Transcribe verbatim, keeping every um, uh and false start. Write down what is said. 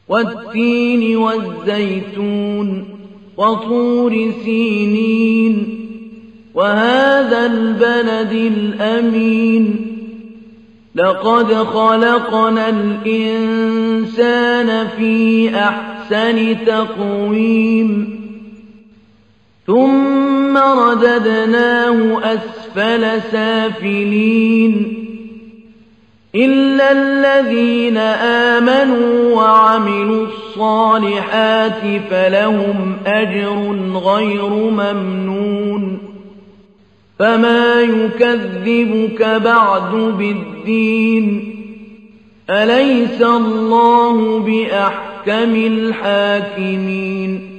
والتين والزيتون وطور سينين وهذا البلد الأمين لقد خلقنا الإنسان في أحسن تقويم ثم رددناه أسفل سافلين إلا الذين آمنوا وعملوا الصالحات فلهم أجر غير ممنون فما يكذبك بعد بالدين أليس الله بأحكم الحاكمين